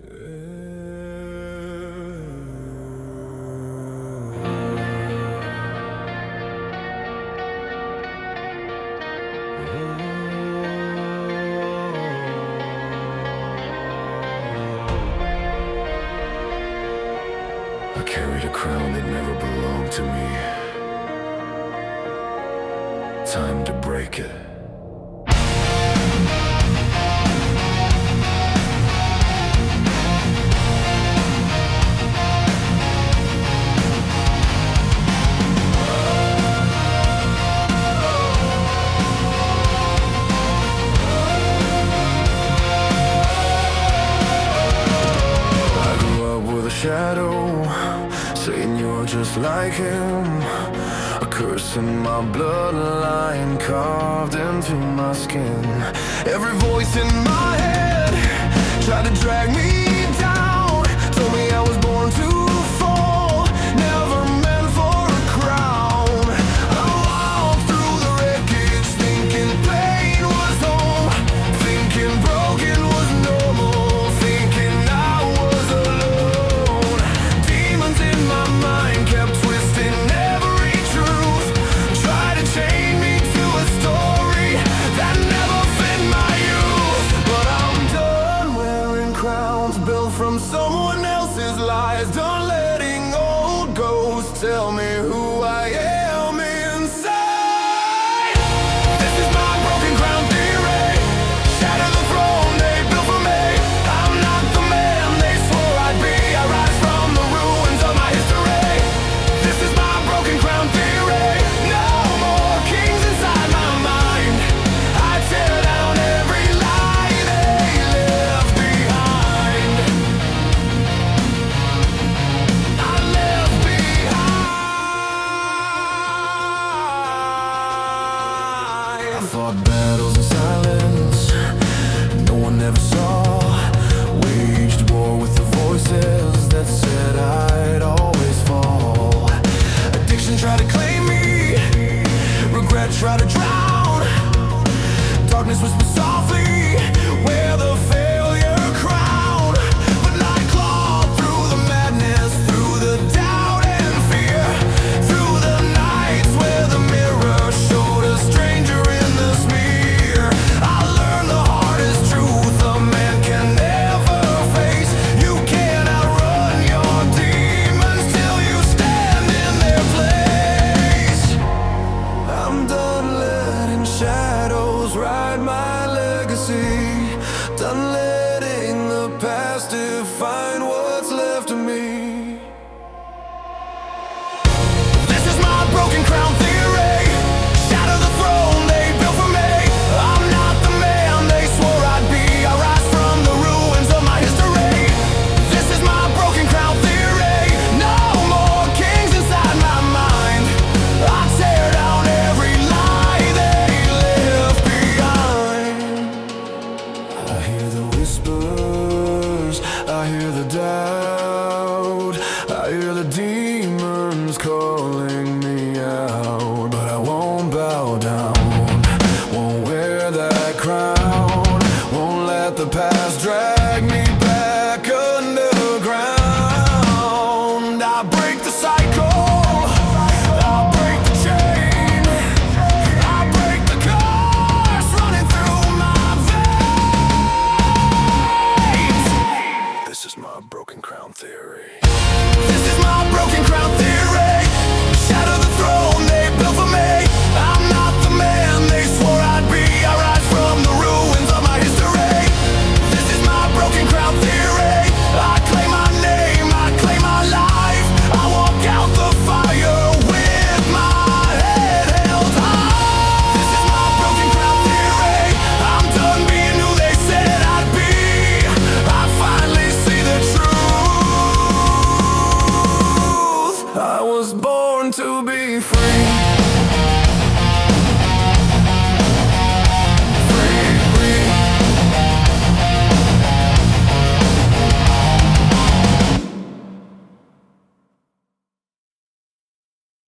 I carried a crown that never belonged to me. Time to break it. Shadow, saying you're just like him. A curse in my bloodline carved into my skin. Every voice in my head tried to drag me down, told me I was born to fall, never meant for a crown. I walked through the wreckage thinking pain was home, thinking broken was normal, thinking I was alone. Demons in my mind kept twisting every truth, tried to chain me to a story that never fit my youth. But I'm done wearing crowns built from someone else's lies, done letting old ghosts tell me who I am inside. This is my broken crown theory. Shatter the throne they built for me. I'm not the man they swore I'd be. I rise from the ruins of my history. This is my broken crown theory. No more kings inside my mind. I tear down every lie they left behind. I left behind. I fought battles in silence no one ever saw. Waged war with the voices that said I'd always fall. Addiction tried to claim me, regret tried to drown. Darkness whispered softly where the failure crowned. But light clawed through the madness, through the doubt and fear, through the nights where the mirror showed a stranger in the smear. I learned the hardest truth a man can never face. You can't outrun your demons till you stand in their place. I'm done letting shadows ride my legacy, done letting the past define what's left of me. This is my broken crown theory. Shatter the throne they built for me. I'm not the man they swore I'd be. I rise from the ruins of my history. This is my broken crown theory. No more kings inside my mind. I tear down every lie they left behind. I hear the whispers, I hear the doubt, I hear the demons calling me out. But I won't bow down, won't wear that crown, won't let the past drag me